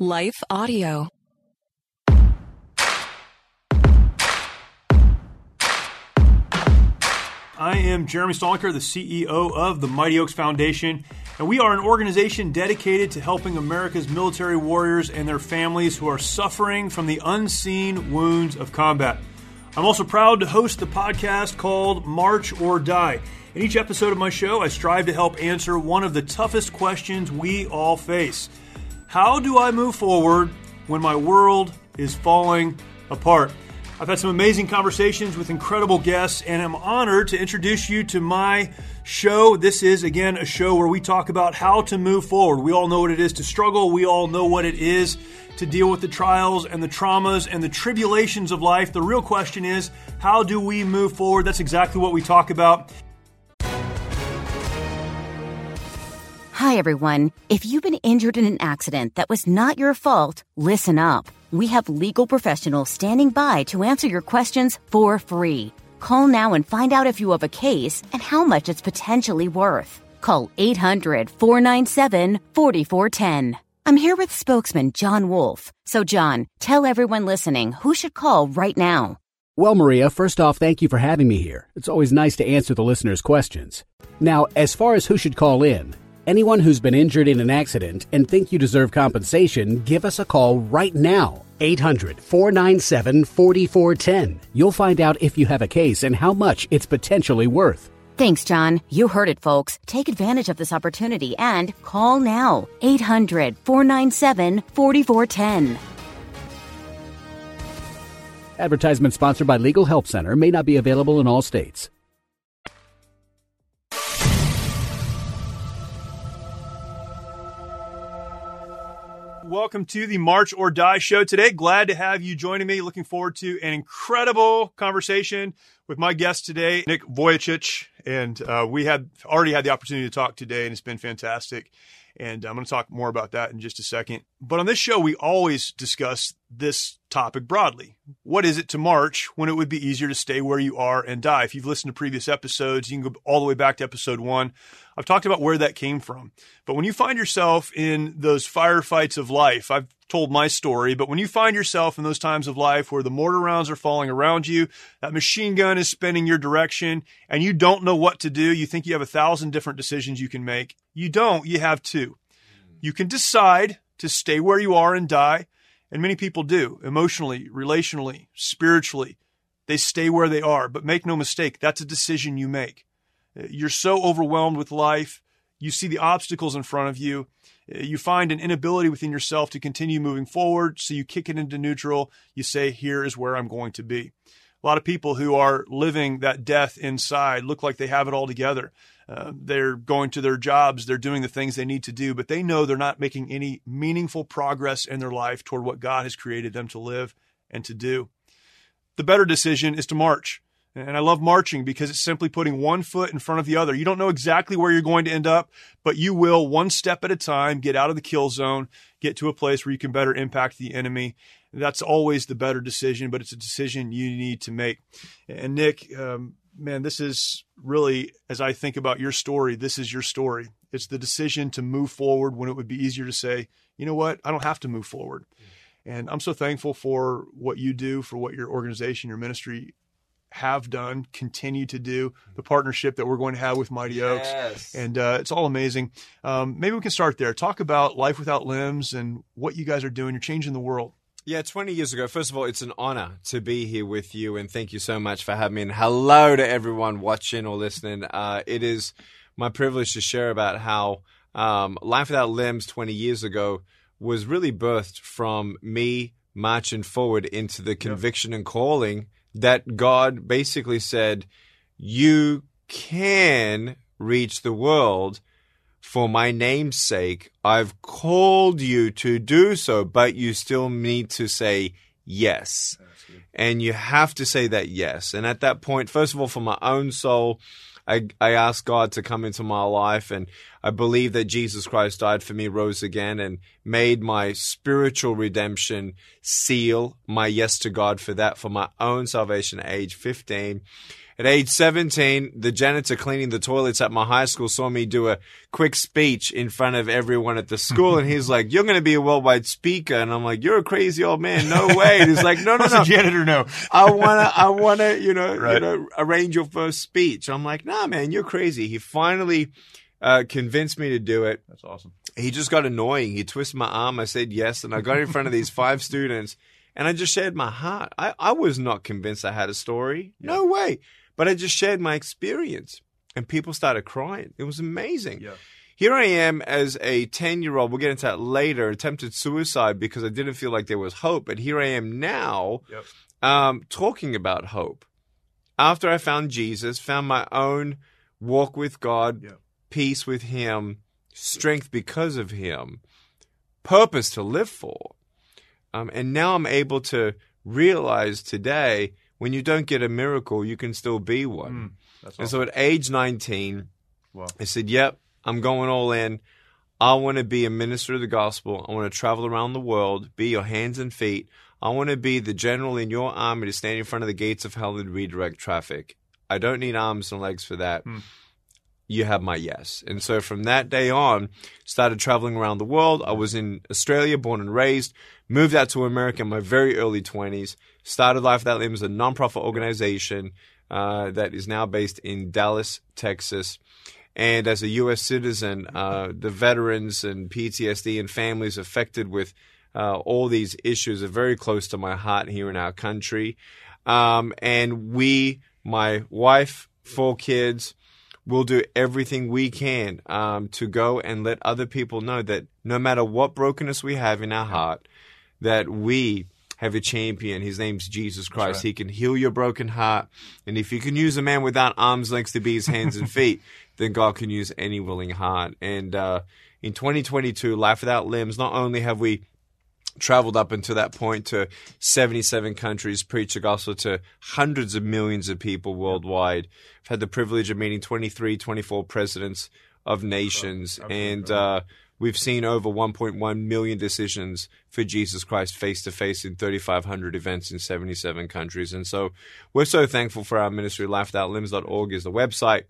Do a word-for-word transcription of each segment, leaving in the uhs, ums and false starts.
Life Audio. I am Jeremy Stoliker, the C E O of the Mighty Oaks Foundation, and we are an organization dedicated to helping America's military warriors and their families who are suffering from the unseen wounds of combat. I'm also proud to host the podcast called March or Die. In each episode of my show, I strive to help answer one of the toughest questions we all face. How do I move forward when my world is falling apart? I've had some amazing conversations with incredible guests, and I'm honored to introduce you to my show. This is, again, a show where we talk about how to move forward. We all know what it is to struggle. We all know what it is to deal with the trials and the traumas and the tribulations of life. The real question is, how do we move forward? That's exactly what we talk about. Hi, everyone. If you've been injured in an accident that was not your fault, listen up. We have legal professionals standing by to answer your questions for free. Call now and find out if you have a case and how much it's potentially worth. Call eight hundred, four nine seven, four four one zero. I'm here with spokesman John Wolf. So, John, tell everyone listening who should call right now. Well, Maria, first off, thank you for having me here. It's always nice to answer the listeners' questions. Now, as far as who should call in, anyone who's been injured in an accident and think you deserve compensation, give us a call right now. eight hundred, four nine seven, four four one zero. You'll find out if you have a case and how much it's potentially worth. Thanks, John. You heard it, folks. Take advantage of this opportunity and call now. eight hundred, four nine seven, four four one zero. Advertisement sponsored by Legal Help Center. May not be available in all states. Welcome to the March or Die show today. Glad to have you joining me. Looking forward to an incredible conversation with my guest today, Nick Vujicic. And uh, we had already had the opportunity to talk today, and it's been fantastic. And I'm going to talk more about that in just a second. But on this show, we always discuss this topic broadly. What is it to march when it would be easier to stay where you are and die? If you've listened to previous episodes, you can go all the way back to episode one. I've talked about where that came from. But when you find yourself in those firefights of life, I've told my story, but when you find yourself in those times of life where the mortar rounds are falling around you, that machine gun is spinning your direction, and you don't know what to do, you think you have a thousand different decisions you can make. You don't, you have two. You can decide to stay where you are and die, and many people do, emotionally, relationally, spiritually. They stay where they are, but make no mistake, that's a decision you make. You're so overwhelmed with life, you see the obstacles in front of you, you find an inability within yourself to continue moving forward, so you kick it into neutral. You say, here is where I'm going to be. A lot of people who are living that death inside look like they have it all together. Uh, they're going to their jobs, they're doing the things they need to do, but they know they're not making any meaningful progress in their life toward what God has created them to live and to do. The better decision is to march. And I love marching because it's simply putting one foot in front of the other. You don't know exactly where you're going to end up, but you will, one step at a time, get out of the kill zone, get to a place where you can better impact the enemy. That's always the better decision, but it's a decision you need to make. And Nick, um, man, this is really, as I think about your story, this is your story. It's the decision to move forward when it would be easier to say, you know what, I don't have to move forward. And I'm so thankful for what you do, for what your organization, your ministry have done, continue to do, the partnership that we're going to have with Mighty Oaks. Yes. And uh, it's all amazing. Um, maybe we can start there. Talk about Life Without Limbs and what you guys are doing. You're changing the world. Yeah, twenty years ago, first of all, it's an honor to be here with you, and thank you so much for having me. And hello to everyone watching or listening. Uh, it is my privilege to share about how um, Life Without Limbs twenty years ago was really birthed from me marching forward into the conviction and calling that God basically said, you can reach the world for my name's sake. I've called you to do so, but you still need to say yes. And you have to say that yes. And at that point, first of all, for my own soul, I, I asked God to come into my life, and I believe that Jesus Christ died for me, rose again, and made my spiritual redemption seal my yes to God for that, for my own salvation at age fifteen. At age seventeen, the janitor cleaning the toilets at my high school saw me do a quick speech in front of everyone at the school, and he's like, "You're going to be a worldwide speaker." And I'm like, "You're a crazy old man. No way." And he's like, "No, no, What's no. the janitor know? I wanna, I wanna, you know, Right. you know, arrange your first speech." I'm like, "Nah, man, you're crazy." He finally uh, convinced me to do it. That's awesome. He just got annoying. He twisted my arm. I said yes, and I got in front of these five students, and I just shared my heart. I, I was not convinced I had a story. No way. But I just shared my experience, and people started crying. It was amazing. Yeah. Here I am as a ten-year-old, we'll get into that later, attempted suicide because I didn't feel like there was hope. But here I am now Yep. um, talking about hope. After I found Jesus, found my own walk with God, Yeah. peace with Him, strength because of Him, purpose to live for. Um, and now I'm able to realize today, when you don't get a miracle, you can still be one. Mm, that's And awesome. so at age nineteen, Wow. I said, yep, I'm going all in. I want to be a minister of the gospel. I want to travel around the world, be your hands and feet. I want to be the general in your army to stand in front of the gates of hell and redirect traffic. I don't need arms and legs for that. Hmm. You have my yes. And so from that day on, started traveling around the world. I was in Australia, born and raised, moved out to America in my very early twenties, started Life Without Limbs, a nonprofit organization uh, that is now based in Dallas, Texas. And as a U S citizen, uh, the veterans and P T S D and families affected with uh, all these issues are very close to my heart here in our country. Um, and we, my wife, four kids, will do everything we can um, to go and let other people know that no matter what brokenness we have in our heart, that we have a champion. His name's Jesus Christ. right. He can heal your broken heart. And if you can use a man without arms, legs to be his hands and feet, then God can use any willing heart. And uh, in twenty twenty-two, Life Without Limbs, not only have we traveled up until that point to seventy-seven countries, preached the gospel to hundreds of millions of people worldwide. I've had the privilege of meeting twenty-three, twenty-four presidents of nations, and uh, we've seen over one point one million decisions for Jesus Christ face-to-face in thirty-five hundred events in seventy-seven countries. And so we're so thankful for our ministry. life without limbs dot org is the website.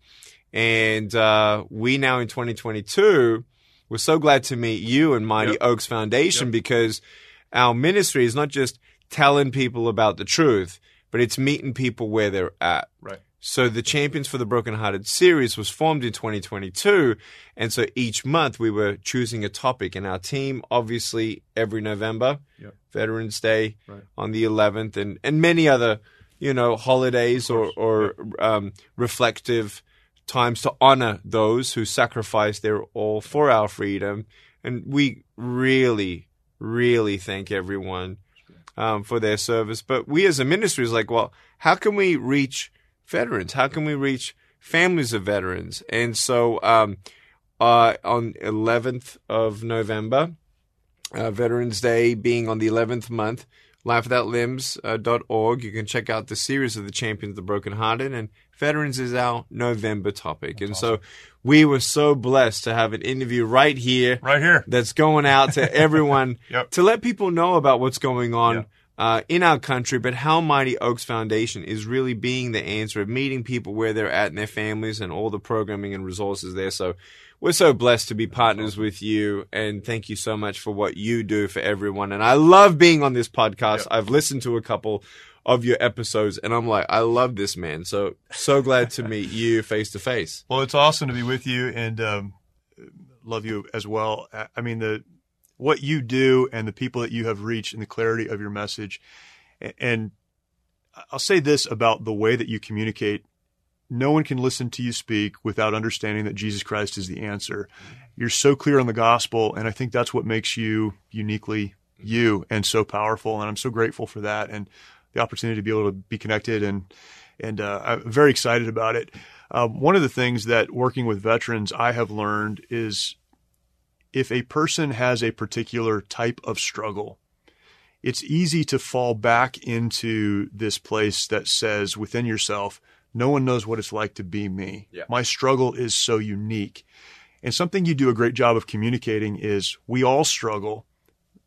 And uh, we now in twenty twenty-two, we're so glad to meet you and Mighty Yep. Oaks Foundation Yep. because our ministry is not just telling people about the truth, but it's meeting people where they're at. Right. So the Champions for the Brokenhearted series was formed in twenty twenty-two, and so each month we were choosing a topic, and our team, obviously, every November, Yep. Veterans Day Right. on the eleventh, and, and many other, you know, holidays or, or um, reflective times to honor those who sacrificed their all for our freedom. And we really, really thank everyone um, for their service. But we as a ministry is like, well, how can we reach veterans? How can we reach families of veterans? And so um, uh, on eleventh of November, uh, Veterans Day being on the eleventh month, life without limbs dot org, you can check out the series of the Champions of the Brokenhearted, and Veterans is our November topic. That's and awesome. so we were so blessed to have an interview right here Right here. that's going out to everyone Yep. to let people know about what's going on Yeah. uh, in our country, but how Mighty Oaks Foundation is really being the answer of meeting people where they're at in their families and all the programming and resources there. So we're so blessed to be partners with you, and thank you so much for what you do for everyone. And I love being on this podcast. Yep. I've listened to a couple of your episodes, and I'm like, I love this man. So, so glad to meet you face to face. Well, it's awesome to be with you, and um, love you as well. I- I mean, the what you do and the people that you have reached and the clarity of your message. A- And I'll say this about the way that you communicate. No one can listen to you speak without understanding that Jesus Christ is the answer. You're so clear on the gospel, and I think that's what makes you uniquely you and so powerful. And I'm so grateful for that and the opportunity to be able to be connected, and and uh, I'm very excited about it. Um, one of the things that working with veterans I have learned is if a person has a particular type of struggle, it's easy to fall back into this place that says within yourself, no one knows what it's like to be me. Yeah. My struggle is so unique. And something you do a great job of communicating is we all struggle.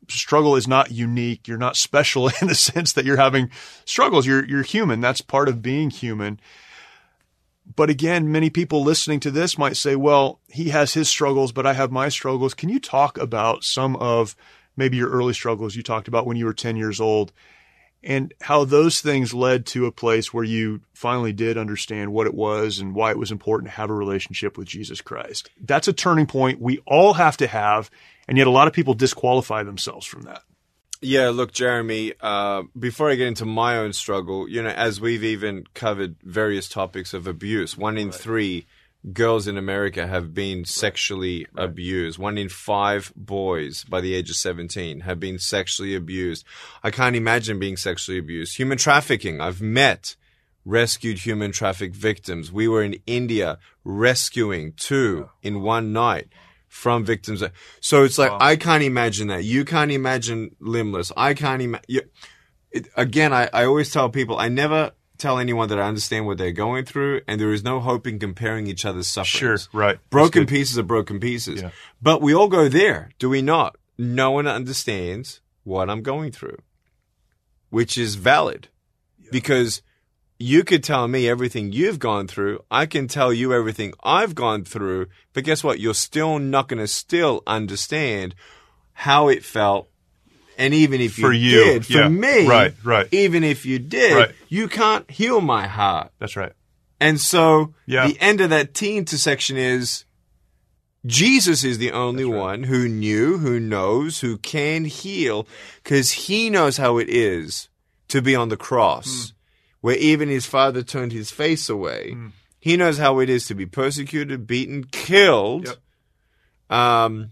struggle is not unique. You're not special in the sense that you're having struggles. You're, you're human. That's part of being human. But again, many people listening to this might say, well, he has his struggles, but I have my struggles. Can you talk about some of maybe your early struggles you talked about when you were ten years old and how those things led to a place where you finally did understand what it was and why it was important to have a relationship with Jesus Christ? That's a turning point we all have to have, and yet a lot of people disqualify themselves from that. Yeah, look, Jeremy, uh, before I get into my own struggle, you know, as we've even covered various topics of abuse, one in right. three girls in America have been sexually right. abused. One in five boys by the age of seventeen have been sexually abused. I can't imagine being sexually abused. Human trafficking. I've met rescued human traffic victims. We were in India rescuing two yeah. in one night. From victims. So it's like, wow. I can't imagine that. You can't imagine limbless. I can't imagine. Again, I, I always tell people, I never tell anyone that I understand what they're going through, and there is no hope in comparing each other's sufferings. Sure, right. Broken pieces are broken pieces. Yeah. But we all go there, do we not? No one understands what I'm going through, which is valid. Yeah. Because you could tell me everything you've gone through. I can tell you everything I've gone through. But guess what? You're still not going to still understand how it felt. And even if for you, you did, for yeah. me, right, right. even if you did, right. you can't heal my heart. That's right. And so yeah. the end of that T intersection is Jesus is the only right. one who knew, who knows, who can heal, because he knows how it is to be on the cross. Mm. Where even his father turned his face away. Mm. He knows how it is to be persecuted, beaten, killed. Yep. Um,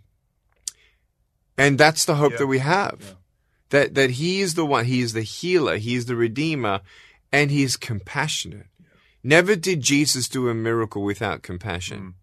and that's the hope yep. that we have. Yeah. That that he is the one, he is the healer, he is the redeemer, and he is compassionate. Yeah. Never did Jesus do a miracle without compassion. Mm.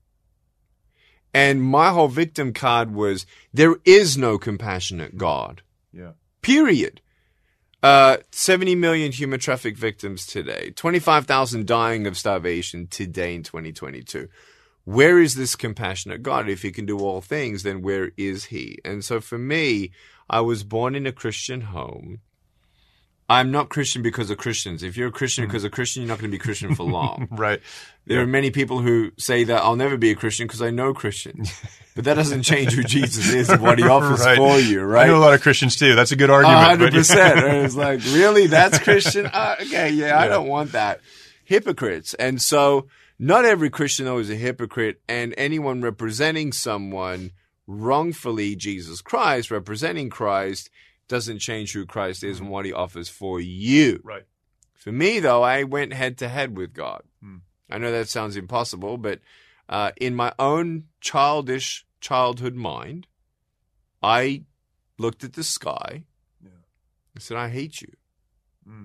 And my whole victim card was, there is no compassionate God. Yeah. Period. Uh, seventy million human traffic victims today. twenty-five thousand dying of starvation today in twenty twenty-two. Where is this compassionate God? If he can do all things, then where is he? And so for me, I was born in a Christian home. I'm not Christian because of Christians. If you're a Christian because of Christian, you're not going to be Christian for long. Right. There yeah. are many people who say that I'll never be a Christian because I know Christians. But that doesn't change who Jesus is and what he offers right. for you, right? I know a lot of Christians too. That's a good argument. one hundred percent. It's like, really? That's Christian? Uh, okay, yeah, yeah, I don't want that. Hypocrites. And so not every Christian, though, is a hypocrite. And anyone representing someone wrongfully, Jesus Christ, representing Christ, doesn't change who Christ is and what he offers for you. Right. For me, though, I went head to head with God. Hmm. I know that sounds impossible, but uh, in my own childish childhood mind, I looked at the sky yeah. and said, I hate you. Hmm.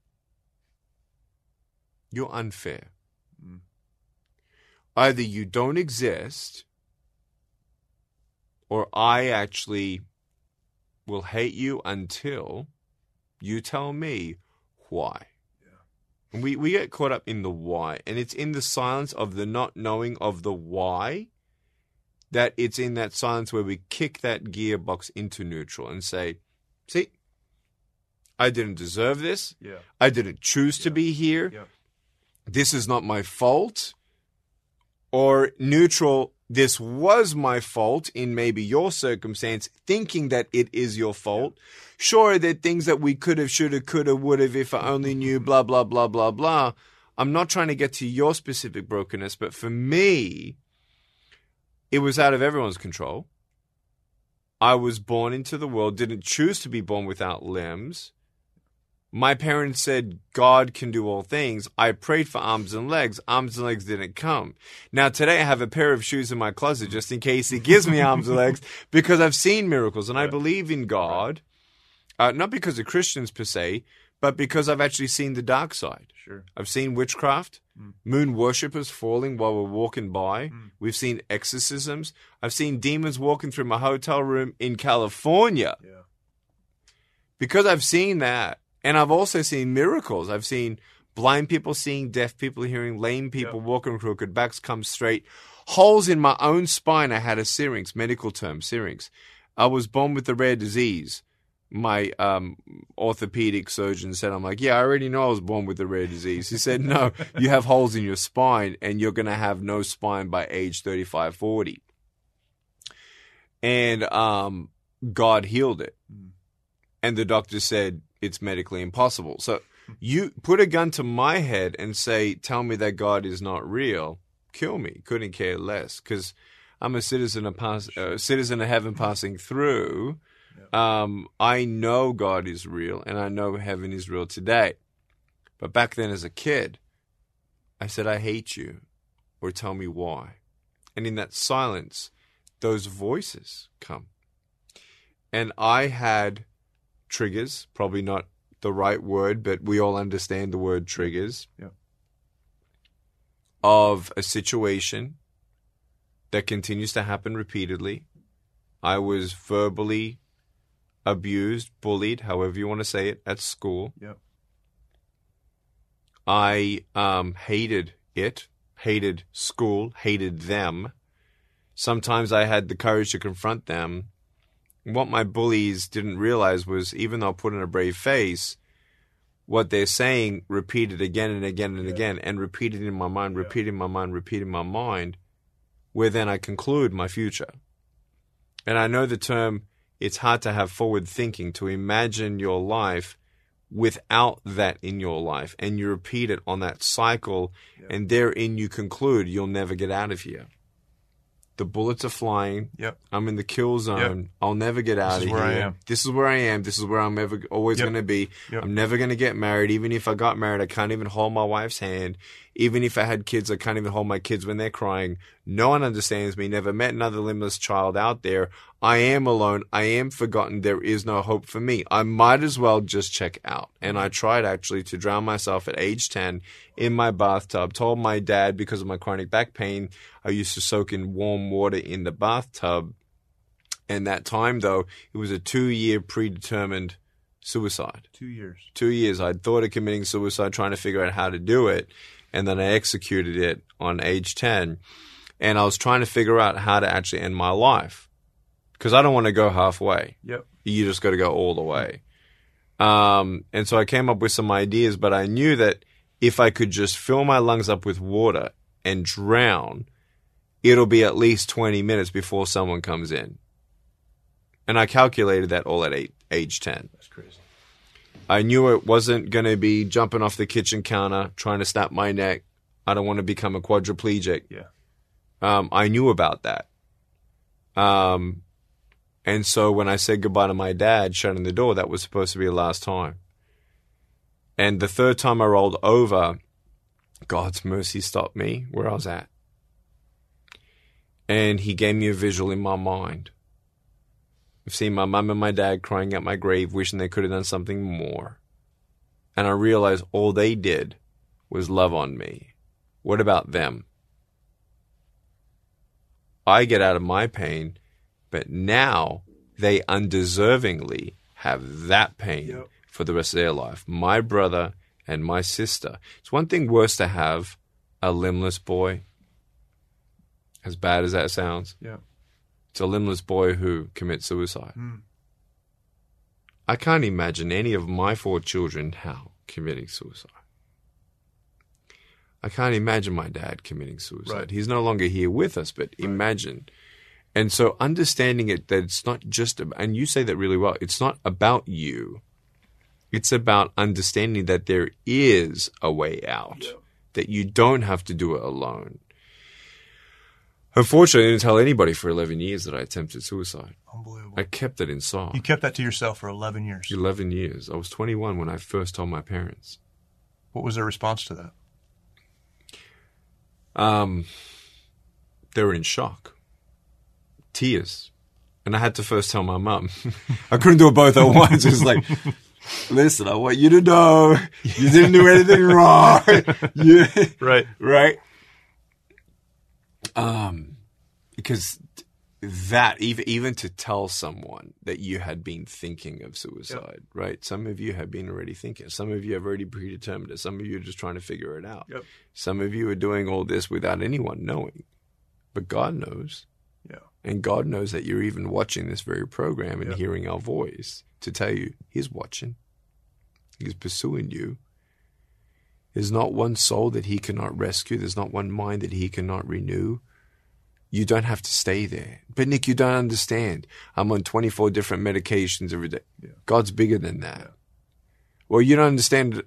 You're unfair. Hmm. Either you don't exist, or I actually will hate you until you tell me why. Yeah. And we, we get caught up in the why. And it's in the silence of the not knowing of the why that it's in that silence where we kick that gearbox into neutral and say, see, I didn't deserve this. Yeah. I didn't choose yeah. to be here. Yeah. This is not my fault. Or neutral, this was my fault in maybe your circumstance, thinking that it is your fault. Sure, there are things that we could have, should have, could have, would have, if I only knew, blah, blah, blah, blah, blah. I'm not trying to get to your specific brokenness, but for me, it was out of everyone's control. I was born into the world, didn't choose to be born without limbs. My parents said, God can do all things. I prayed for arms and legs. Arms and legs didn't come. Now, today I have a pair of shoes in my closet just in case he gives me arms and legs because I've seen miracles and I believe in God. Uh, not because of Christians per se, but because I've actually seen the dark side. Sure. I've seen witchcraft, mm. moon worshippers falling while we're walking by. Mm. We've seen exorcisms. I've seen demons walking through my hotel room in California. Yeah. Because I've seen that. And I've also seen miracles. I've seen blind people seeing, deaf people hearing, lame people yep. walking crooked, backs come straight, holes in my own spine. I had a syrinx, medical term, syrinx. I was born with a rare disease. My um, orthopedic surgeon said, I'm like, yeah, I already know I was born with a rare disease. He said, no, you have holes in your spine and you're going to have no spine by age thirty-five, forty. And um, God healed it. Mm. And the doctor said, it's medically impossible. So you put a gun to my head and say, tell me that God is not real, kill me. Couldn't care less, because I'm a citizen of, pass, uh, citizen of heaven passing through. Um, I know God is real, and I know heaven is real today. But back then as a kid, I said, I hate you, or tell me why. And in that silence, those voices come. And I had triggers, probably not the right word, but we all understand the word triggers, yeah. of a situation that continues to happen repeatedly. I was verbally abused, bullied, however you want to say it, at school. Yep. I um, hated it, hated school, hated them. Sometimes I had the courage to confront them. What my bullies didn't realize was, even though I put on a brave face, what they're saying repeated again and again and yeah. again, and repeated in my mind, yeah. repeated in my mind, repeated in my mind, where then I conclude my future. And I know the term, it's hard to have forward thinking, to imagine your life without that in your life. And you repeat it on that cycle, yep. and therein you conclude you'll never get out of here. The bullets are flying. Yep. I'm in the kill zone. Yep. I'll never get out this of is where here. I am. This is where I am. This is where I'm ever always yep. going to be. Yep. I'm never going to get married. Even if I got married, I can't even hold my wife's hand. Even if I had kids, I can't even hold my kids when they're crying. No one understands me. Never met another limbless child out there. I am alone. I am forgotten. There is no hope for me. I might as well just check out. And I tried actually to drown myself at age ten in my bathtub. Told my dad, because of my chronic back pain, I used to soak in warm water in the bathtub. And that time, though, it was a two-year predetermined suicide. Two years. Two years. I'd thought of committing suicide, trying to figure out how to do it. And then I executed it on age ten. And I was trying to figure out how to actually end my life. Because I don't want to go halfway. Yep. You just got to go all the way. Um, and so I came up with some ideas, but I knew that if I could just fill my lungs up with water and drown, it'll be at least twenty minutes before someone comes in. And I calculated that all at eight, age ten. That's crazy. I knew it wasn't going to be jumping off the kitchen counter, trying to snap my neck. I don't want to become a quadriplegic. Yeah. Um, I knew about that. Um, and so when I said goodbye to my dad, shutting the door, that was supposed to be the last time. And the third time I rolled over, God's mercy stopped me where I was at. And he gave me a visual in my mind. I've seen my mum and my dad crying at my grave, wishing they could have done something more. And I realized all they did was love on me. What about them? I get out of my pain, but now they undeservingly have that pain yep. for the rest of their life. My brother and my sister. It's one thing worse to have a limbless boy, as bad as that sounds. Yeah. It's a limbless boy who commits suicide. Mm. I can't imagine any of my four children now committing suicide. I can't imagine my dad committing suicide. Right. He's no longer here with us, but right. imagine. And so understanding it, that it's not just about, and you say that really well, it's not about you. It's about understanding that there is a way out, yeah. that you don't have to do it alone. Unfortunately, I didn't tell anybody for eleven years that I attempted suicide. Unbelievable. I kept it inside. You kept that to yourself for eleven years. eleven years. I was twenty-one when I first told my parents. What was their response to that? Um, they were in shock. Tears. And I had to first tell my mum. I couldn't do it both at once. It was like, listen, I want you to know you didn't do anything wrong. You, right. Right. Um, because that, even, even to tell someone that you had been thinking of suicide, yep. right? Some of you have been already thinking. Some of you have already predetermined it. Some of you are just trying to figure it out. Yep. Some of you are doing all this without anyone knowing. But God knows. Yeah. And God knows that you're even watching this very program and Yep. hearing our voice to tell you He's watching. He's pursuing you. There's not one soul that He cannot rescue. There's not one mind that He cannot renew. You don't have to stay there. But Nick, you don't understand. I'm on twenty-four different medications every day. Yeah. God's bigger than that. Yeah. Well, you don't understand.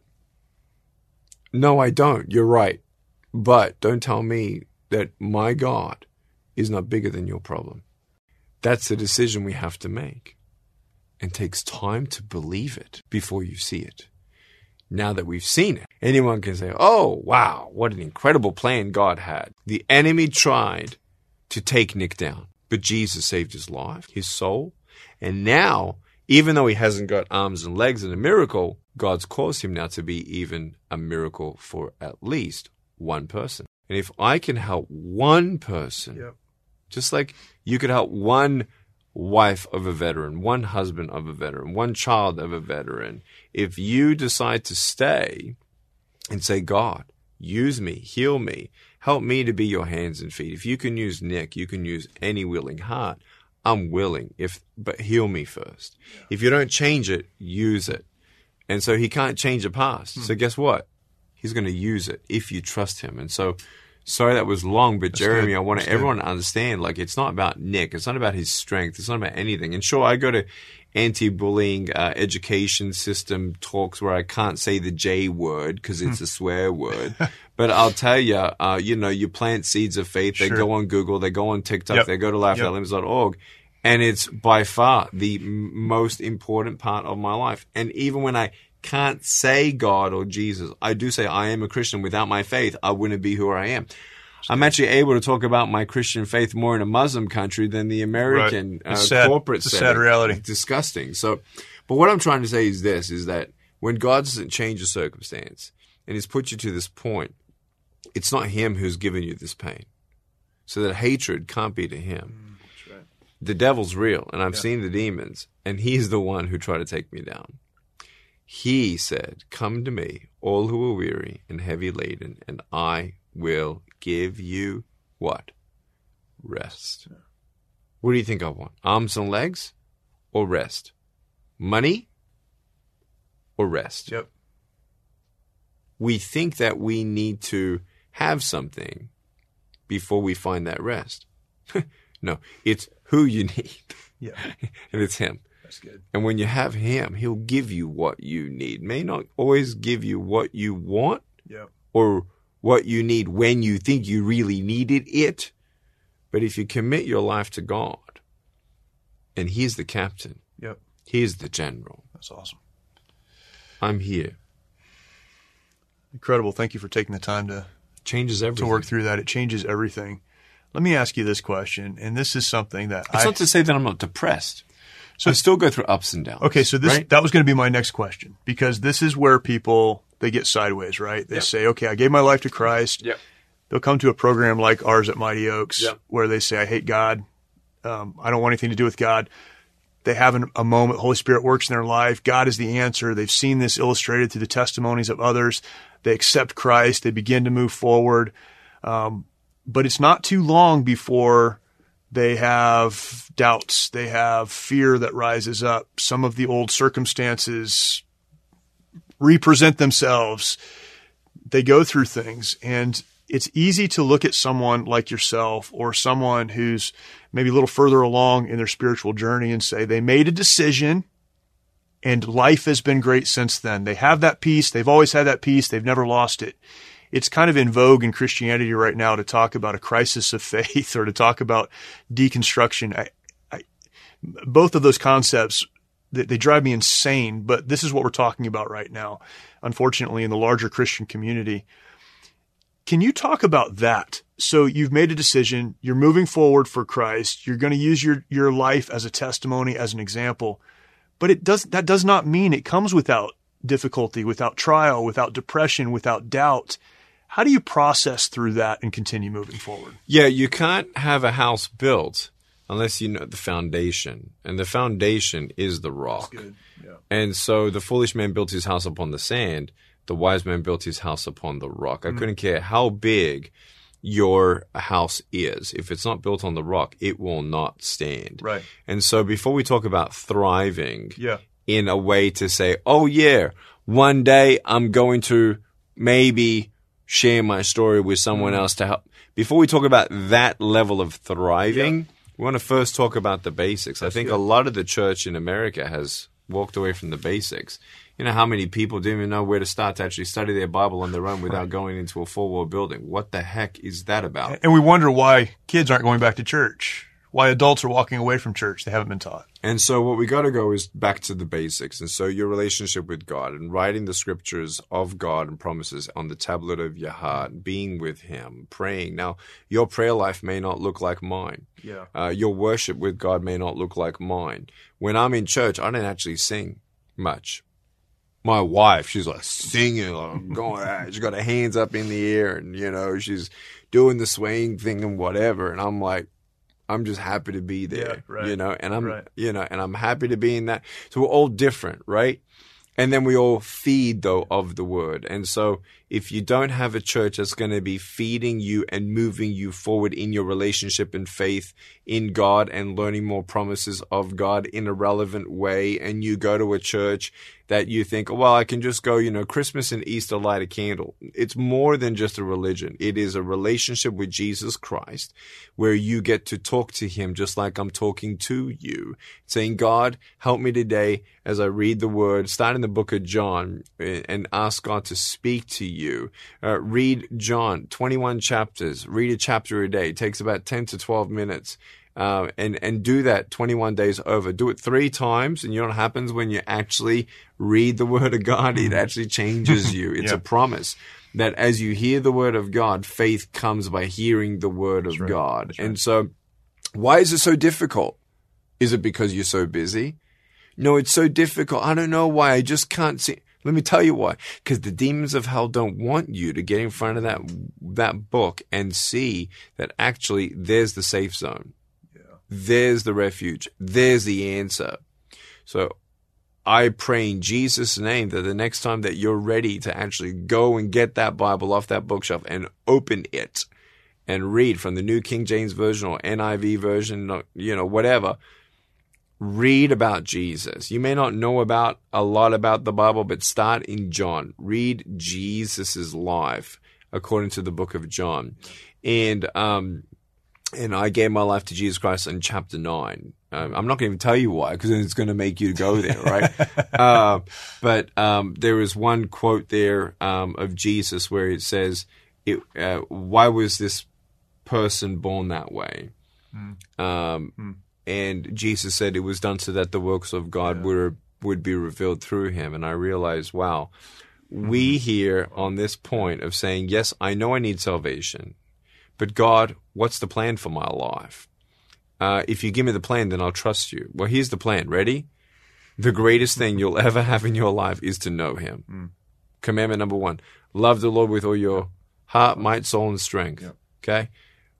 No, I don't. You're right. But don't tell me that my God is not bigger than your problem. That's the decision we have to make. And it takes time to believe it before you see it. Now that we've seen it, anyone can say, oh, wow, what an incredible plan God had. The enemy tried to take Nick down, but Jesus saved his life, his soul. And now, even though he hasn't got arms and legs and a miracle, God's caused him now to be even a miracle for at least one person. And if I can help one person, Yep. just like you could help one wife of a veteran, one husband of a veteran, one child of a veteran, if you decide to stay and say, God, use me, heal me, help me to be your hands and feet. If you can use Nick, you can use any willing heart. I'm willing, if but heal me first. Yeah. If you don't change it, use it. And so he can't change the past. Hmm. So guess what? He's going to use it if you trust him. And so, sorry that was long, but That's Jeremy, good. I want That's everyone good. to understand, like, it's not about Nick. It's not about his strength. It's not about anything. And sure, I go to anti-bullying uh, education system talks where I can't say the J word because it's a swear word. But I'll tell you, uh, you know, you plant seeds of faith. They Sure. go on Google. They go on TikTok. Yep. They go to laugh out limits dot org. And it's by far the m- most important part of my life. And even when I can't say God or Jesus, I do say I am a Christian. Without my faith, I wouldn't be who I am. I'm actually able to talk about my Christian faith more in a Muslim country than the American Right. It's uh, sad. corporate It's a setting. sad reality. It's disgusting. So, but what I'm trying to say is this, is that when God doesn't change your circumstance and He's put you to this point, it's not Him who's given you this pain. So that hatred can't be to Him. That's right. The devil's real, and I've Yeah. seen the demons, and he's the one who tried to take me down. He said, come to me, all who are weary and heavy laden, and I will give you what? Rest. Yeah. What do you think I want? Arms and legs or rest? Money or rest? Yep. We think that we need to have something before we find that rest. No, it's who you need. Yeah. And it's Him. That's good. And when you have Him, He'll give you what you need. May not always give you what you want Yep. or what you need when you think you really needed it. But if you commit your life to God, and He's the captain, Yep. He's the general, That's awesome. I'm here. Incredible. Thank you for taking the time to, Changes everything. to work through that. It changes everything. Let me ask you this question, and this is something that It's I... not to say that I'm not depressed. So I still go through ups and downs. Okay, so this right? that was going to be my next question, because this is where people, they get sideways, right? They Yep. say, okay, I gave my life to Christ. Yep. They'll come to a program like ours at Mighty Oaks Yep. where they say, I hate God. Um, I don't want anything to do with God. They have an, a moment, Holy Spirit works in their life. God is the answer. They've seen this illustrated through the testimonies of others. They accept Christ. They begin to move forward. Um, but it's not too long before they have doubts. They have fear that rises up. Some of the old circumstances represent themselves. They go through things, and it's easy to look at someone like yourself or someone who's maybe a little further along in their spiritual journey and say they made a decision and life has been great since then. They have that peace. They've always had that peace. They've never lost it. It's kind of in vogue in Christianity right now to talk about a crisis of faith or to talk about deconstruction. I, I, both of those concepts, they, they drive me insane, but this is what we're talking about right now, unfortunately, in the larger Christian community. Can you talk about that? So you've made a decision. You're moving forward for Christ. You're going to use your, your life as a testimony, as an example. But it does that does not mean it comes without difficulty, without trial, without depression, without doubt. How do you process through that and continue moving forward? Yeah, you can't have a house built unless you know the foundation. And the foundation is the rock. That's good. Yeah. And so the foolish man built his house upon the sand. The wise man built his house upon the rock. I Mm-hmm. couldn't care how big your house is. If it's not built on the rock, it will not stand. Right. And so before we talk about thriving Yeah. in a way to say, oh, yeah, one day I'm going to maybe share my story with someone else to help. Before we talk about that level of thriving, Yeah. we want to first talk about the basics. That's I think good. a lot of the church in America has walked away from the basics. You know how many people don't even know where to start to actually study their Bible on their own without Right. going into a four-wall building? What the heck is that about? And we wonder why kids aren't going back to church, why adults are walking away from church. They haven't been taught. And so what we got to go is back to the basics. And so your relationship with God and writing the scriptures of God and promises on the tablet of your heart, being with him, praying. Now, your prayer life may not look like mine. Yeah. Uh, your worship with God may not look like mine. When I'm in church, I don't actually sing much. My wife, she's like singing, like going, ah, she's got her hands up in the air and, you know, she's doing the swaying thing and whatever. And I'm like, I'm just happy to be there, Yeah, right. you know, and I'm, Right. you know, and I'm happy to be in that. So we're all different, right? And then we all feed, though, of the word. And so if you don't have a church that's going to be feeding you and moving you forward in your relationship and faith in God and learning more promises of God in a relevant way, and you go to a church that you think, well, I can just go, you know, Christmas and Easter, light a candle. It's more than just a religion. It is a relationship with Jesus Christ where you get to talk to him just like I'm talking to you, saying, God, help me today as I read the word, start in the book of John and ask God to speak to you. Uh, read John, twenty-one chapters, read a chapter a day. It takes about ten to twelve minutes. Uh, and, and do that twenty-one days over. Do it three times, and you know what happens when you actually read the Word of God? It actually changes you. It's Yeah. a promise that as you hear the Word of God, faith comes by hearing the Word of right. God. That's right. And so why is it so difficult? Is it because you're so busy? No, it's so difficult. I don't know why. I just can't see. Let me tell you why. Because the demons of hell don't want you to get in front of that that book and see that actually there's the safe zone. There's the refuge. There's the answer. So I pray in Jesus' name that the next time that you're ready to actually go and get that Bible off that bookshelf and open it and read from the New King James Version or N I V version, you know, whatever, read about Jesus. You may not know about a lot about the Bible, but start in John. Read Jesus's life according to the book of John. And, um, And I gave my life to Jesus Christ in chapter nine. Um, I'm not going to even tell you why, because it's going to make you go there, right? uh, but um, there is one quote there um, of Jesus where it says, it, uh, why was this person born that way? Mm. Um, mm. And Jesus said it was done so that the works of God yeah. would, would be revealed through him. And I realized, wow, mm. we here on this point of saying, yes, I know I need salvation. But God, what's the plan for my life? Uh, if you give me the plan, then I'll trust you. Well, here's the plan. Ready? The greatest thing you'll ever have in your life is to know him. Mm. Commandment number one, love the Lord with all your heart, might, soul, and strength. Yep. Okay?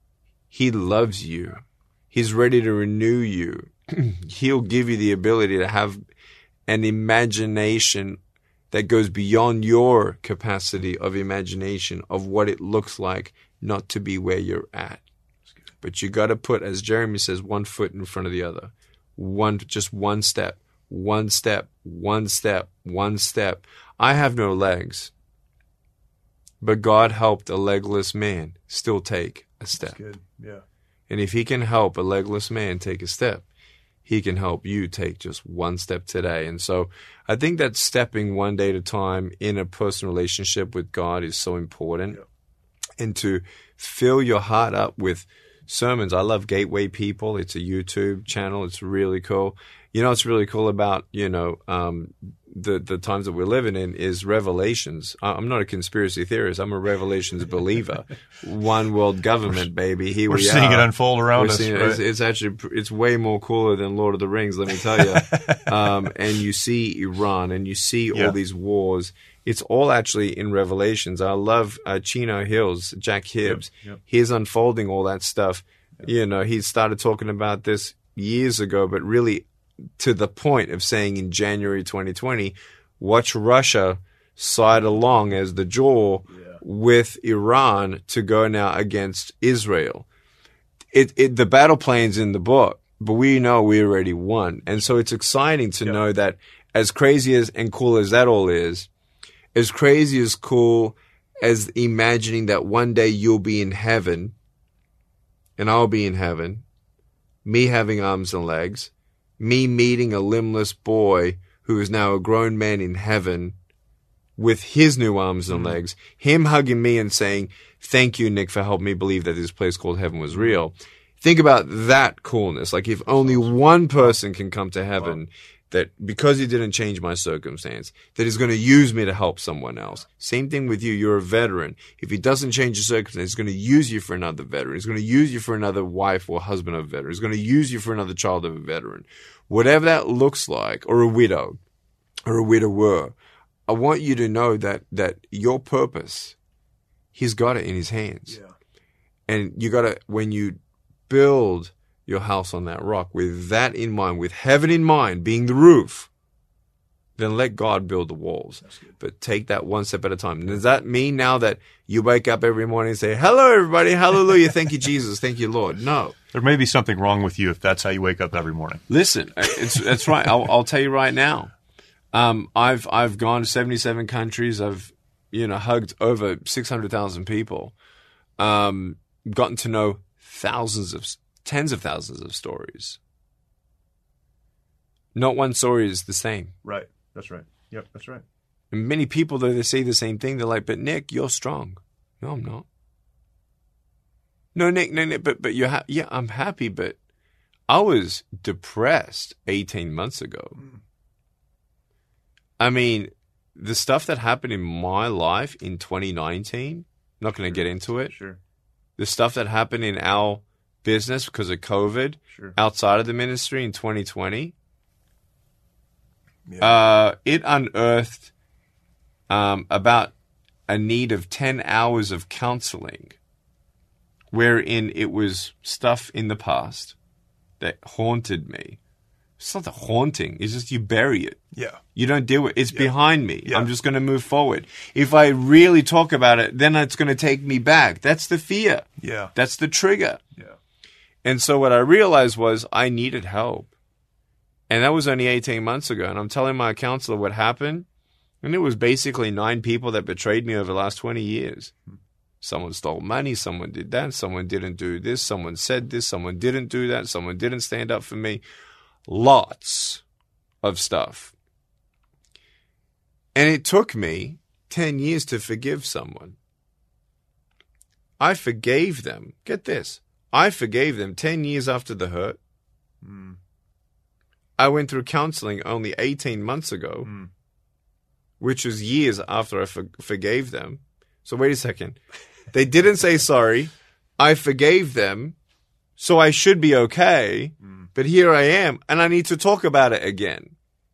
He loves you. He's ready to renew you. He'll give you the ability to have an imagination that goes beyond your capacity of imagination of what it looks like not to be where you're at. But you got to put, as Jeremy says, one foot in front of the other. One, just one step, one step, one step, one step. I have no legs, but God helped a legless man still take a step. That's good. Yeah. And if he can help a legless man take a step, he can help you take just one step today. And so I think that stepping one day at a time in a personal relationship with God is so important. Yeah. And to fill your heart up with sermons. I love Gateway People. It's a YouTube channel. It's really cool. You know what's really cool about, you know, um, the, the times that we're living in is Revelations. I'm not a conspiracy theorist. I'm a Revelations believer. One world government, baby. Here we're we seeing are. it unfold around we're us. Seeing, right? it's, it's actually, it's way more cooler than Lord of the Rings, let me tell you. um, and you see Iran and you see yeah. all these wars. It's all actually in Revelations. I love uh, Chino Hills, Jack Hibbs. Yep, yep. He's unfolding all that stuff. Yep. You know, he started talking about this years ago, but really to the point of saying in January twenty twenty, watch Russia side along as the jaw yeah. with Iran to go now against Israel. It, it the battle plan's in the book, but we know we already won. And so it's exciting to yep. know that as crazy as and cool as that all is, as crazy as cool as imagining that one day you'll be in heaven and I'll be in heaven, me having arms and legs, me meeting a limbless boy who is now a grown man in heaven with his new arms and mm-hmm. legs, him hugging me and saying, thank you, Nick, for helping me believe that this place called heaven was real. Think about that coolness. Like if only one person can come to heaven, wow. that because he didn't change my circumstance, that is going to use me to help someone else. Same thing with you. You're a veteran. If he doesn't change your circumstance, he's going to use you for another veteran. He's going to use you for another wife or husband of a veteran. He's going to use you for another child of a veteran. Whatever that looks like, or a widow, or a widower, I want you to know that that your purpose, he's got it in his hands. Yeah. And you got to, when you build your house on that rock with that in mind, with heaven in mind being the roof, then let God build the walls. But take that one step at a time. Does that mean now that you wake up every morning and say, hello, everybody, hallelujah, thank you, Jesus, thank you, Lord? No. There may be something wrong with you if that's how you wake up every morning. Listen, it's, that's right. I'll, I'll tell you right now. Um, I've I've gone to seventy-seven countries. I've you know hugged over six hundred thousand people. Um, gotten to know thousands of tens of thousands of stories. Not one story is the same. Right. That's right. Yep. That's right. And many people, though, they say the same thing. They're like, "But Nick, you're strong." No, I'm not. No, Nick, no, Nick, but but you're ha- yeah, I'm happy, but I was depressed eighteen months ago. Mm. I mean, the stuff that happened in my life in twenty nineteen, I'm not going to sure. get into it. Sure. The stuff that happened in our business because of COVID, sure. outside of the ministry in twenty twenty, yeah. uh, it unearthed um, about a need of ten hours of counseling, wherein it was stuff in the past that haunted me. It's not the haunting. It's just you bury it. Yeah. You don't deal with it. It's yeah. behind me. Yeah. I'm just going to move forward. If I really talk about it, then it's going to take me back. That's the fear. Yeah. That's the trigger. Yeah. And so what I realized was I needed help. And that was only eighteen months ago. And I'm telling my counselor what happened. And it was basically nine people that betrayed me over the last twenty years. Hmm. Someone stole money. Someone did that. Someone didn't do this. Someone said this. Someone didn't do that. Someone didn't stand up for me. Lots of stuff. And it took me ten years to forgive someone. I forgave them. Get this. I forgave them ten years after the hurt. Mm. I went through counseling only eighteen months ago, mm. which was years after I for- forgave them. So wait a second. They didn't say sorry. I forgave them, so I should be okay. Mm. But here I am, and I need to talk about it again.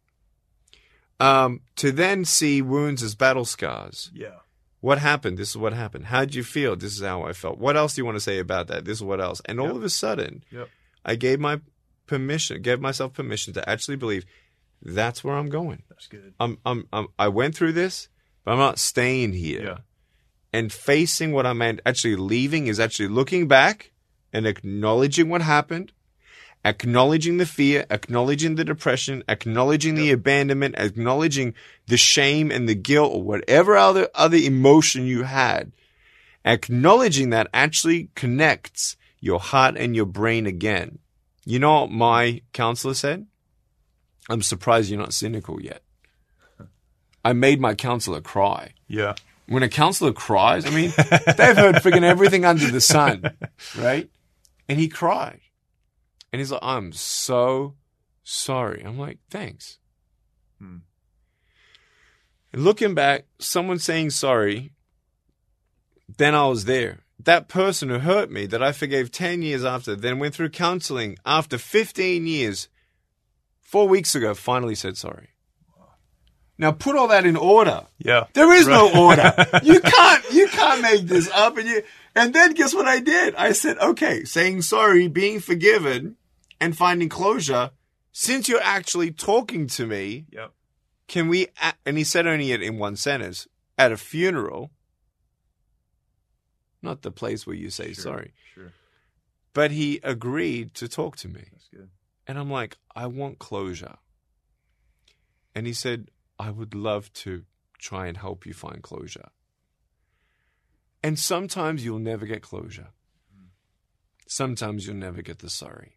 Um, to then see wounds as battle scars. Yeah. What happened? This is what happened. How did you feel? This is how I felt. What else do you want to say about that? This is what else. And all yep. of a sudden, yep. I gave my permission, gave myself permission to actually believe that's where I'm going. That's good. I'm, I'm, I'm, I went through this, but I'm not staying here. Yeah. And facing what I'm actually leaving is actually looking back and acknowledging what happened. Acknowledging the fear, acknowledging the depression, acknowledging yep. the abandonment, acknowledging the shame and the guilt or whatever other, other emotion you had. Acknowledging that actually connects your heart and your brain again. You know what my counselor said? I'm surprised you're not cynical yet. I made my counselor cry. Yeah. When a counselor cries, I mean, they've heard friggin' everything under the sun, right? And he cried. And he's like, I'm so sorry. I'm like, thanks. Hmm. And looking back, someone saying sorry, then I was there. That person who hurt me that I forgave ten years after, then went through counseling after fifteen years, four weeks ago, finally said sorry. Now put all that in order. Yeah. There is right. no order. You can't, you can't make this up. And you, and then guess what I did? I said, okay, saying sorry, being forgiven, and finding closure, since you're actually talking to me, yep. can we, and he said only it in one sentence, at a funeral, not the place where you say Sure, sorry. Sure. But he agreed to talk to me. That's good. And I'm like, I want closure. And he said, I would love to try and help you find closure. And sometimes you'll never get closure. Sometimes you'll never get the sorry.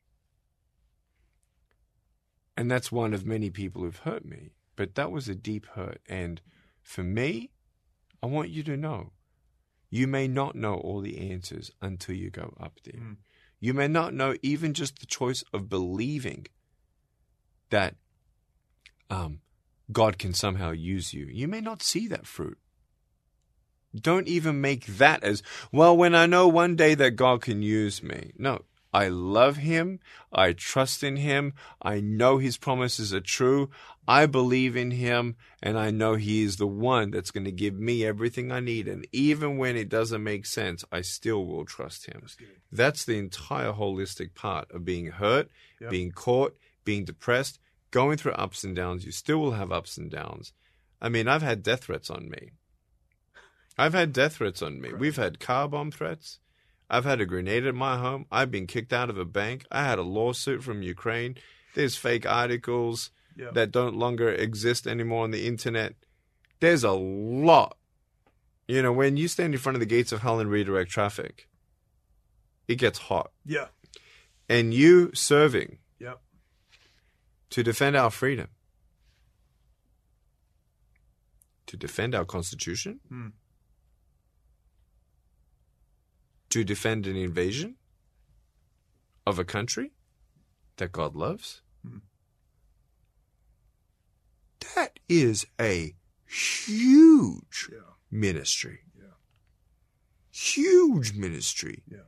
And that's one of many people who've hurt me. But that was a deep hurt. And for me, I want you to know, you may not know all the answers until you go up there. Mm. You may not know even just the choice of believing that um, God can somehow use you. You may not see that fruit. Don't even make that as, well, when I know one day that God can use me. No, I love him. I trust in him. I know his promises are true. I believe in him, and I know he is the one that's going to give me everything I need. And even when it doesn't make sense, I still will trust him. That's, that's the entire holistic part of being hurt, yep. being caught, being depressed, going through ups and downs. You still will have ups and downs. I mean, I've had death threats on me. I've had death threats on me. Right. We've had car bomb threats. I've had a grenade at my home. I've been kicked out of a bank. I had a lawsuit from Ukraine. There's fake articles yeah. that don't longer exist anymore on the internet. There's a lot. You know, when you stand in front of the gates of hell and redirect traffic, it gets hot. Yeah. And you serving yeah. to defend our freedom, to defend our Constitution, hmm. to defend an invasion of a country that God loves. Hmm. That is a huge yeah. ministry. Yeah. Huge ministry. Yeah.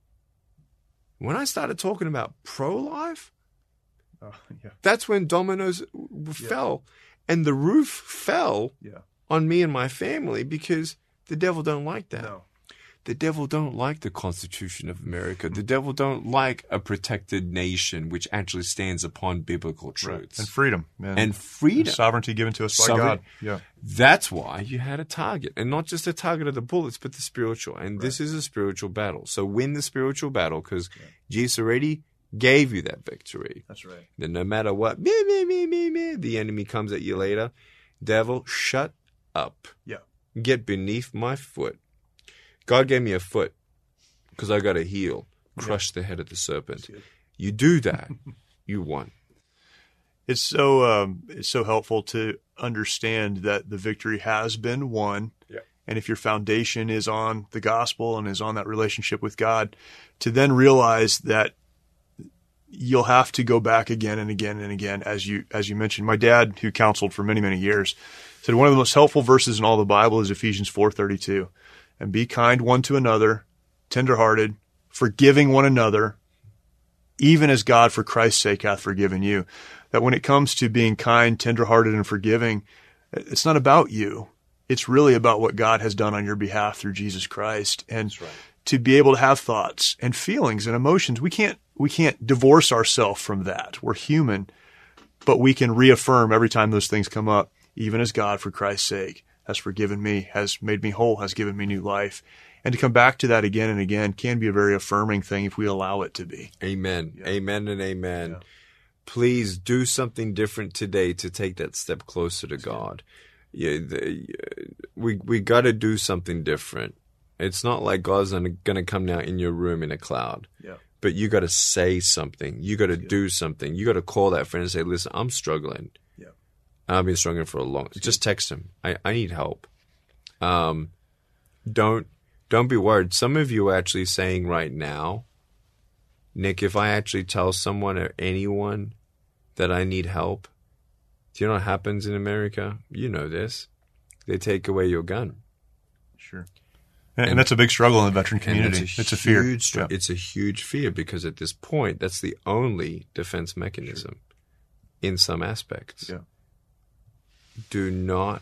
When I started talking about pro-life, uh, yeah. that's when dominoes fell. Yeah. And the roof fell yeah. on me and my family because the devil don't like that. No. The devil don't like the Constitution of America. The devil don't like a protected nation which actually stands upon biblical truths. Right. And freedom. Man. And freedom. And sovereignty given to us by Sovereign. God. Yeah. That's why you had a target. And not just a target of the bullets, but the spiritual. And right. this is a spiritual battle. So win the spiritual battle because yeah. Jesus already gave you that victory. That's right. Then no matter what, meh, meh, meh, meh, meh, the enemy comes at you later. Devil, shut up. Yeah. Get beneath my foot. God gave me a foot because I got a heel, crush yeah. the head of the serpent. You do that, you won. It's so um, it's so helpful to understand that the victory has been won. Yeah. And if your foundation is on the gospel and is on that relationship with God, to then realize that you'll have to go back again and again and again, as you as you mentioned. My dad, who counseled for many, many years, said one of the most helpful verses in all the Bible is Ephesians four thirty-two. And be kind one to another, tenderhearted, forgiving one another, even as God for Christ's sake hath forgiven you. That when it comes to being kind, tenderhearted, and forgiving, it's not about you. It's really about what God has done on your behalf through Jesus Christ. And That's right. to be able to have thoughts and feelings and emotions, we can't we can't divorce ourselves from that. We're human, but we can reaffirm every time those things come up, even as God for Christ's sake has forgiven me, has made me whole, has given me new life. And to come back to that again and again can be a very affirming thing if we allow it to be. Amen. Yeah. Amen and amen. Yeah. Please do something different today to take that step closer to God. Yeah, the, we we got to do something different. It's not like God's going to come now in your room in a cloud. Yeah. But you got to say something. You got to do something. You got to call that friend and say, listen, I'm struggling. I've been struggling for a long time. Just text him. I, I need help. Um, don't don't be worried. Some of you are actually saying right now, Nick, if I actually tell someone or anyone that I need help, do you know what happens in America? You know this. They take away your gun. Sure. And, and that's a big struggle in the veteran community. It's a, it's a fear. Huge, yeah. It's a huge fear because at this point, that's the only defense mechanism sure. in some aspects. Yeah. Do not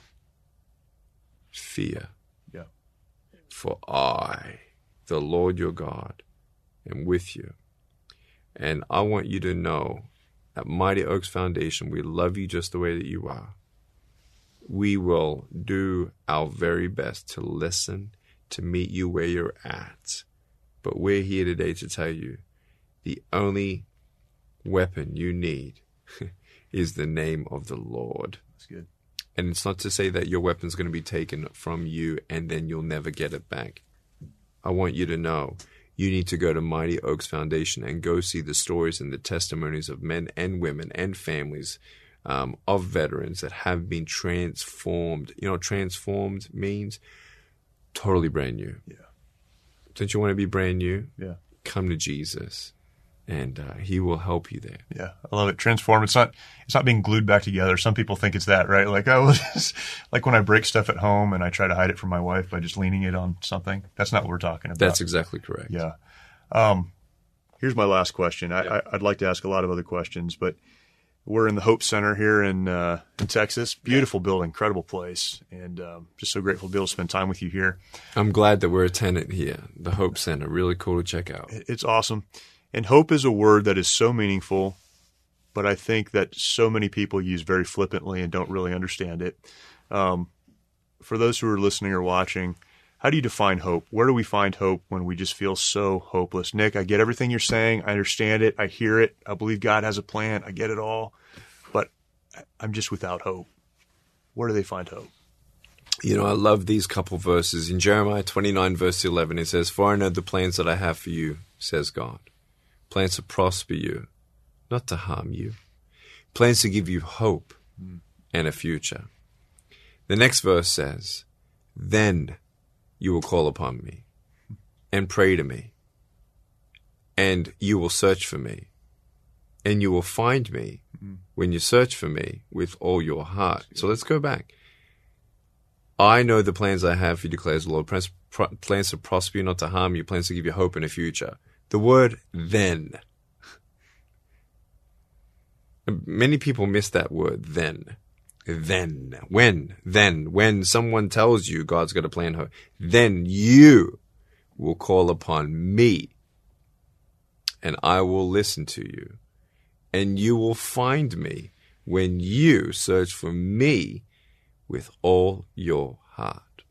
fear. Yeah. For I, the Lord your God, am with you. And I want you to know at Mighty Oaks Foundation, we love you just the way that you are. We will do our very best to listen, to meet you where you're at. But we're here today to tell you the only weapon you need is the name of the Lord. That's good. And it's not to say that your weapon's going to be taken from you and then you'll never get it back. I want you to know you need to go to Mighty Oaks Foundation and go see the stories and the testimonies of men and women and families um, of veterans that have been transformed. You know, transformed means totally brand new. Yeah. Don't you want to be brand new? Yeah. Come to Jesus, and uh, He will help you there. Yeah, I love it. Transform. It's not. It's not being glued back together. Some people think it's that, right? Like, oh, just, like when I break stuff at home and I try to hide it from my wife by just leaning it on something. That's not what we're talking about. That's exactly correct. Yeah. Um, here's my last question. I, Yeah. I, I'd like to ask a lot of other questions, but we're in the Hope Center here in uh, in Texas. Beautiful building, incredible place, and um, just so grateful to be able to spend time with you here. I'm glad that we're a tenant here, the Hope Center. Really cool to check out. It's awesome. And hope is a word that is so meaningful, but I think that so many people use very flippantly and don't really understand it. Um, for those who are listening or watching, how do you define hope? Where do we find hope when we just feel so hopeless? Nick, I get everything you're saying. I understand it. I hear it. I believe God has a plan. I get it all. But I'm just without hope. Where do they find hope? You know, I love these couple verses. In Jeremiah twenty-nine, verse eleven, it says, "For I know the plans that I have for you, says God. Plans to prosper you, not to harm you. Plans to give you hope mm. and a future." The next verse says, "Then you will call upon me and pray to me, and you will search for me, and you will find me mm. when you search for me with all your heart." So let's go back. I know the plans I have for you, declares the Lord. Plans, pro, plans to prosper you, not to harm you. Plans to give you hope and a future. The word "then." Many people miss that word, then. Then. When? Then. When someone tells you God's got a plan, then you will call upon me, and I will listen to you, and you will find me when you search for me with all your heart.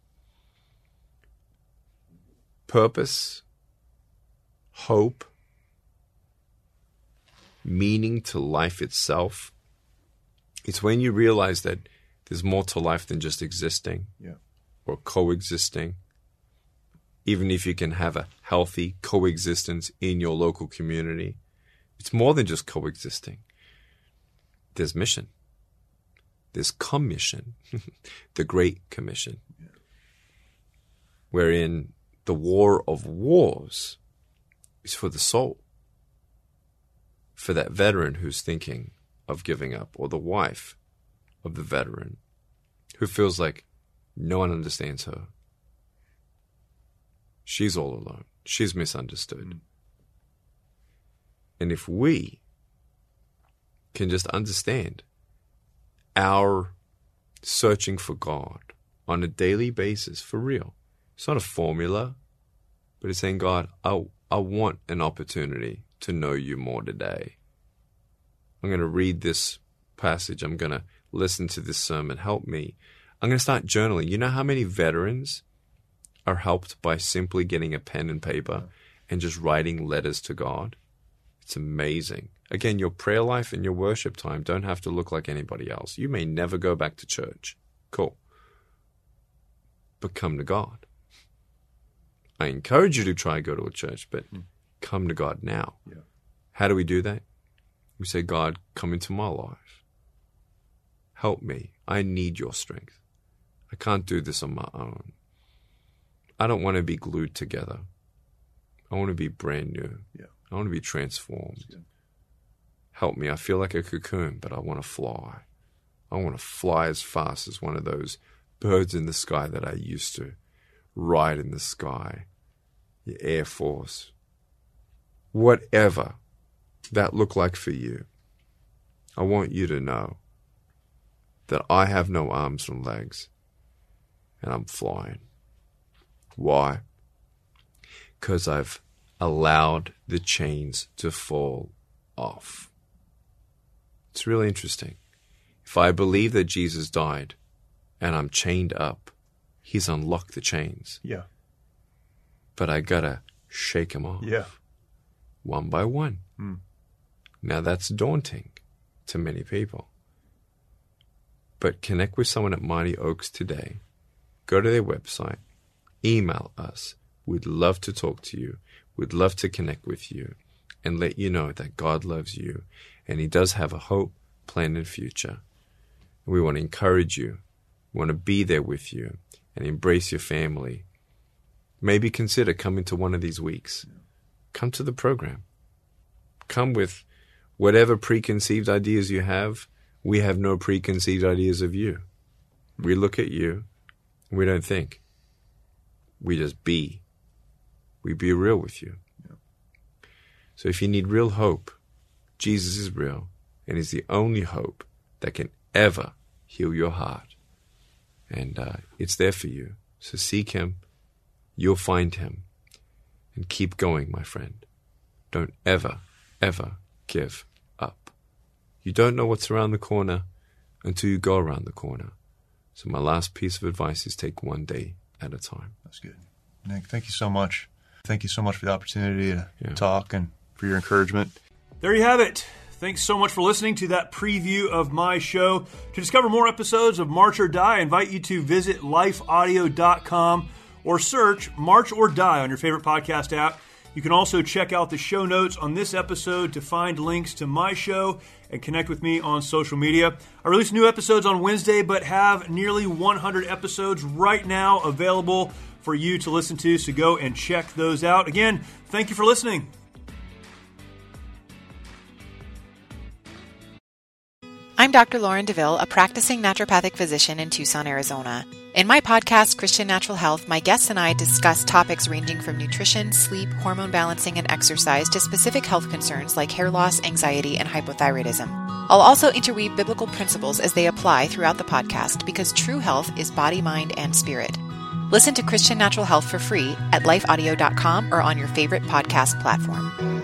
Purpose, hope, meaning to life itself. It's when you realize that there's more to life than just existing yeah. or coexisting. Even if you can have a healthy coexistence in your local community, it's more than just coexisting. There's mission. There's commission, the Great Commission, yeah. wherein the war of wars is for the soul, for that veteran who's thinking of giving up, or the wife of the veteran who feels like no one understands her. She's all alone. She's misunderstood. Mm. And if we can just understand our searching for God on a daily basis, for real. It's not a formula, but it's saying, God, I, I want an opportunity to know you more today. I'm going to read this passage. I'm going to listen to this sermon. Help me. I'm going to start journaling. You know how many veterans are helped by simply getting a pen and paper and just writing letters to God? It's amazing. Again, your prayer life and your worship time don't have to look like anybody else. You may never go back to church. Cool. But come to God. I encourage you to try and go to a church, but mm. come to God now. Yeah. How do we do that? We say, God, come into my life. Help me. I need your strength. I can't do this on my own. I don't want to be glued together. I want to be brand new. Yeah. I want to be transformed. Help me. I feel like a cocoon, but I want to fly. I want to fly as fast as one of those birds in the sky that I used to ride in the sky. The Air Force. Whatever that looked like for you, I want you to know that I have no arms and legs, and I'm flying. Why? Because I've allowed the chains to fall off. It's really interesting. If I believe that Jesus died and I'm chained up, he's unlocked the chains. Yeah. but I gotta shake them off. Yeah. One by one. Hmm. Now that's daunting to many people. But connect with someone at Mighty Oaks today. Go to their website. Email us. We'd love to talk to you. We'd love to connect with you and let you know that God loves you and He does have a hope, plan, and future. We want to encourage you. We want to be there with you and embrace your family. Maybe consider coming to one of these weeks. Come to the program. Come with whatever preconceived ideas you have. We have no preconceived ideas of you. We look at you and we don't think. We just be. We be real with you. Yeah. So if you need real hope, Jesus is real and He's the only hope that can ever heal your heart. And uh, it's there for you. So seek Him. You'll find Him. And keep going, my friend. Don't ever, ever give up. You don't know what's around the corner until you go around the corner. So my last piece of advice is take one day at a time. That's good. Nick, thank you so much. Thank you so much for the opportunity to yeah. talk and for your encouragement. There you have it. Thanks so much for listening to that preview of my show. To discover more episodes of March or Die, I invite you to visit life audio dot com or search March or Die on your favorite podcast app. You can also check out the show notes on this episode to find links to my show and connect with me on social media. I release new episodes on Wednesday, but have nearly one hundred episodes right now available for you to listen to, so go and check those out. Again, thank you for listening. I'm Doctor Lauren DeVille, a practicing naturopathic physician in Tucson, Arizona. In my podcast, Christian Natural Health, my guests and I discuss topics ranging from nutrition, sleep, hormone balancing, and exercise to specific health concerns like hair loss, anxiety, and hypothyroidism. I'll also interweave biblical principles as they apply throughout the podcast because true health is body, mind, and spirit. Listen to Christian Natural Health for free at life audio dot com or on your favorite podcast platform.